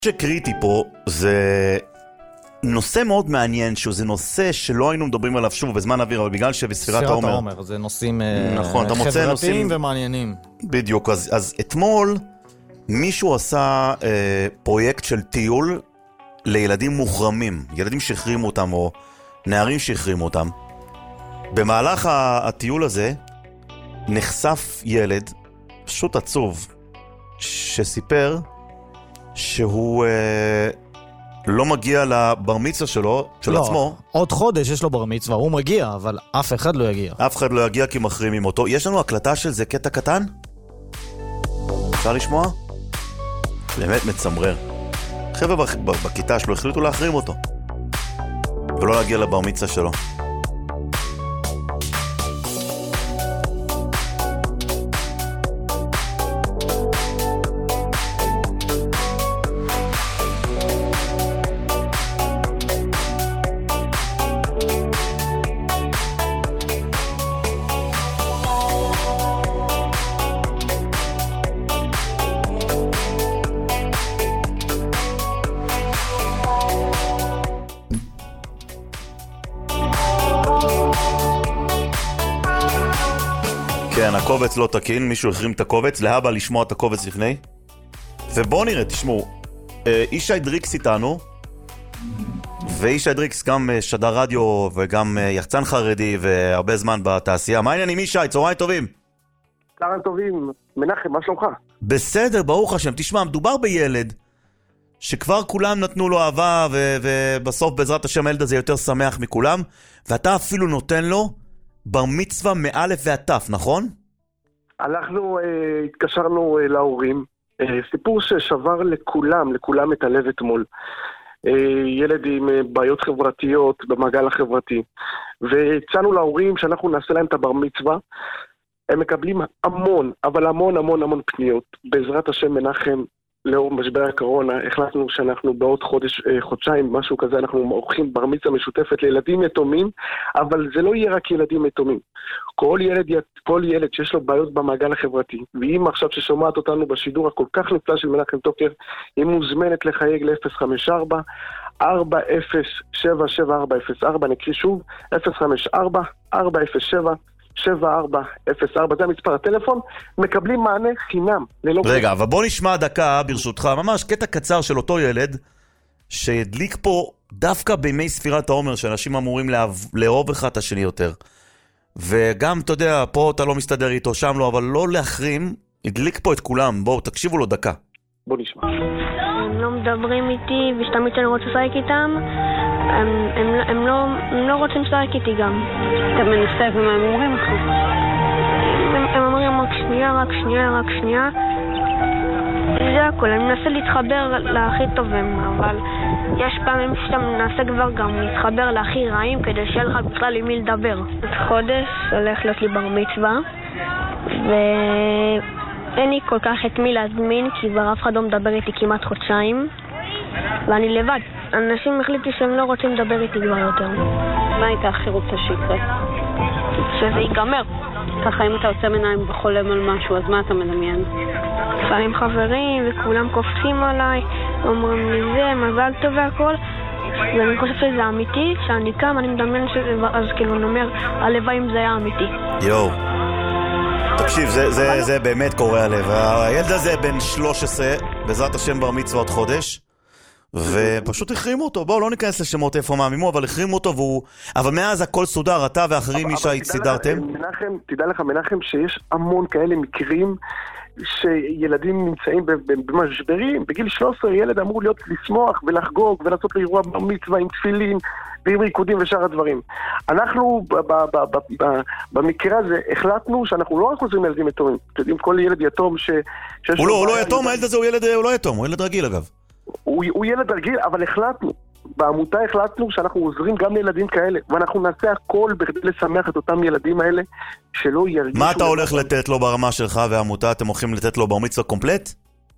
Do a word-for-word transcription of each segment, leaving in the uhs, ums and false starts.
שקריטי פה זה נושא מאוד מעניין, שזה נושא שלא היינו מדברים עליו שוב בזמן אוויר, אבל בגלל שבספירת העומר, העומר זה נושאים נכון, אתה מוצא חברתיים נושאים ומעניינים. בדיוק, אז, אז אתמול מישהו עשה אה, פרויקט של טיול לילדים מוחרמים, ילדים שהחרימו אותם או נערים שהחרימו אותם. במהלך הטיול הזה נחשף ילד פשוט עצוב שסיפר שהוא אה, לא מגיע לבר מצווה שלו, של לא, עצמו. עוד חודש יש לו בר מצווה, הוא מגיע, אבל אף אחד לא יגיע. אף אחד לא יגיע כי מחרימים אותו. יש לנו הקלטה של זה, קטע קטן? אפשר לשמוע? באמת מצמרר. חבר'ה בכיתה שלו החליטו להחרים אותו ולא להגיע לבר מצווה שלו. כן, הקובץ לא תקין, מישהו החרים את הקובץ, להבא לשמוע את הקובץ לפני. ובואו נראה, תשמעו, אישי דריקס איתנו, ואישי דריקס גם שדר רדיו וגם יחצן חרדי והרבה זמן בתעשייה. מה העניינים אישי? צהריים טובים. צהריים טובים, מנחם, מה שלומך? בסדר, ברוך השם. תשמע, מדובר בילד שכבר כולם נתנו לו אהבה, ו- ובסוף בעזרת השם הילד הזה יותר שמח מכולם, ואתה אפילו נותן לו בר מצווה מאלף ועטף, נכון? אנחנו אה, התקשרנו אה, להורים, אה, סיפור ששבר לכולם, לכולם את הלב אתמול. אה, ילד עם אה, בעיות חברתיות במעגל החברתי. והצענו להורים שאנחנו נעשה להם את הבר מצווה. הם מקבלים המון, אבל המון המון המון פניות. בעזרת השם מנחם, לאור משבר הקורונה, החלטנו שאנחנו בעוד חודש, חודשיים, משהו כזה, אנחנו עורכים בר מצווה משותפת לילדים יתומים, אבל זה לא יהיה רק ילדים יתומים. כל ילד, כל ילד שיש לו בעיות במעגל החברתי, ואם עכשיו ששומעת אותנו בשידור הכל כך נפלא של מנחם טוקר, היא מוזמנת לחייג ל-אפס חמש ארבע ארבע אפס שבע שבע ארבע אפס ארבע, נקריא שוב, אפס חמש ארבע ארבע אפס שבע שבע ארבע אפס ארבע, זה מספר הטלפון, מקבלים מענה חינם. רגע, אבל בוא נשמע דקה ברשותך, ממש קטע קצר של אותו ילד שהדליק פה דווקא בימי ספירת העומר, שאנשים אמורים לאהוב אחד את השני יותר, וגם אתה יודע, פה אתה לא מסתדר איתו, שם לא, אבל לא להחרים, הדליק פה את כולם. בואו תקשיבו לו דקה. בוא נשמע. הם לא מדברים איתי, ושתמיד שאני רוצה לשחק איתם, הם, הם, הם, לא, הם לא רוצים לשחק איתי גם. אתה מנסה ומה הם אומרים לך? הם, הם אומרים רק שנייה, רק שנייה, רק שנייה. זה הכל, אני מנסה להתחבר להכי טובים, אבל יש פעמים שאתה מנסה כבר גם להתחבר להכי רעים, כדי שיהיה לך בכלל עם מי לדבר. חודש הולך להיות לי בר מצווה, ואין לי כל כך את מי להזמין, כי כבר אף אחד לא מדבר איתי כמעט חודשיים, ואני לבד. אנשים החליטו שהם לא רוצים לדבר איתי כבר יותר. מה היית הכי רוצה שיקרה? שזה ייגמר. ככה אם אתה עושה עיניים וחולם על משהו, אז מה אתה מדמיין? לפעמים חברים וכולם קופצים עליי, אומרים לי זה, מזל טוב והכל, ואני חושב שזה אמיתי, כשאני קם אני מדמיין שזה, אז כאילו אני אומר, הלוואי אם זה היה אמיתי. יואו, תקשיב, זה, זה, זה באמת קורא הלב. הילד הזה בן שלוש עשרה, בעזרת השם בר מצווה עוד חודש, ופשוט החרימו אותו. בואו לא ניכנס לשמות איפה מאמימו, אבל החרימו אותו, והוא... אבל מאז הכל סודר, אתה ואחרים מי שהצטדרתם. מנחם, תדע לך מנחם שיש המון כאלה מקרים שילדים נמצאים במשברים. בגיל שלוש עשרה ילד אמור להיות לשמוח ולחגוג ולעשות לאירוע בר מצווה עם תפילין ועם ריקודים ושאר הדברים. אנחנו במקרה הזה החלטנו שאנחנו לא רק עוזרים לילדים יתומים. אתם יודעים, כל ילד יתום ש... הוא לא, הוא לא יתום, הילד הזה הוא ילד, הוא לא יתום, הוא ילד רגיל אגב. הוא, הוא ילד רגיל, אבל החלטנו, בעמותה החלטנו שאנחנו עוזרים גם לילדים כאלה, ואנחנו נעשה הכל בכדי לשמח את אותם ילדים האלה, שלא ירגישו... מה אתה הולך לתת לו ברמה שלך והעמותה? אתם הולכים לתת לו בר מצווה קומפלט?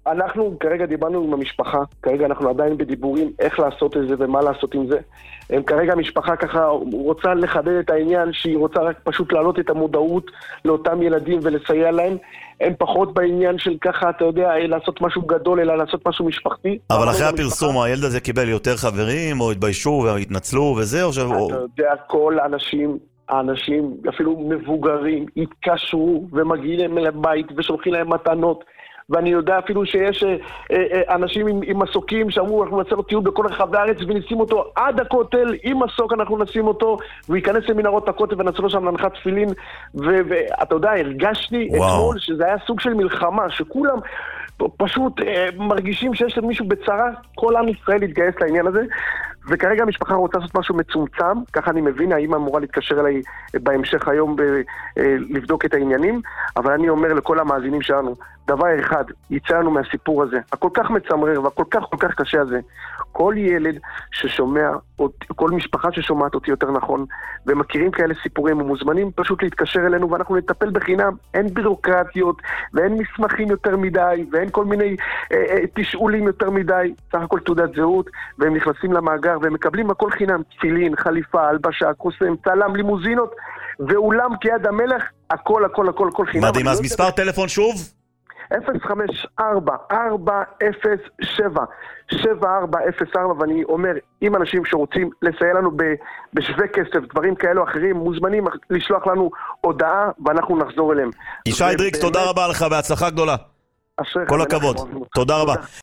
אנחנו כרגע דיברנו עם המשפחה, כרגע אנחנו עדיין בדיבורים איך לעשות את זה ומה לעשות עם זה. הם כרגע המשפחה ככה רוצה לחדד את העניין שהיא רוצה רק פשוט להעלות את המודעות לאותם ילדים ולסייע להם. הם פחות בעניין של ככה, אתה יודע, לעשות משהו גדול, אלא לעשות משהו משפחתי. אבל אחרי הפרסום, הילד הזה קיבל יותר חברים, או התביישו והתנצלו וזה, או ש... אתה יודע, כל האנשים, האנשים, אפילו מבוגרים, התקשרו ומגיעים להם לבית ושולחים להם מתנות. ואני יודע אפילו שיש אה, אה, אנשים עם, עם מסוקים שאמרו, אנחנו נעשה לו טיול בכל רחבי הארץ ונשים אותו עד הכותל, עם מסוק אנחנו נשים אותו, והוא ייכנס למנהרות הכותל ונעשה לו שם להנחת תפילין. ואתה יודע, הרגשתי אתמול שזה היה סוג של מלחמה, שכולם פשוט אה, מרגישים שיש למישהו בצרה, כל עם ישראל התגייס לעניין הזה. וכרגע המשפחה רוצה לעשות משהו מצומצם, ככה אני מבין, האמא אמורה להתקשר אליי בהמשך היום ב, לבדוק את העניינים, אבל אני אומר לכל המאזינים שלנו, דבר אחד, יצא לנו מהסיפור הזה, הכל כך מצמרר והכל כך כל כך קשה הזה, כל ילד ששומע, כל משפחה ששומעת אותי יותר נכון, ומכירים כאלה סיפורים, ומוזמנים פשוט להתקשר אלינו, ואנחנו נטפל בחינם, אין בירוקרטיות, ואין מסמכים יותר מדי, ואין כל מיני אה, אה, תשאולים יותר מדי, סך הכל תעודת זהות, והם נכנסים למאגר, והם מקבלים הכל חינם, תפילין, חליפה, הלבשה, קוסם, צלם, לימוזינות, ואולם כיד המלך, הכל, הכל, הכל, הכל חינם. מדהים, אז מספר טלפון שוב? אפס חמש ארבע ארבע אפס שבע שבע ארבע אפס ארבע, ואני אומר, אם אנשים שרוצים לסייע לנו בשווה כסף, דברים כאלו או אחרים, מוזמנים לשלוח לנו הודעה ואנחנו נחזור אליהם. ישי דריקס, תודה רבה לך, בהצלחה גדולה. כל הכבוד, תודה רבה.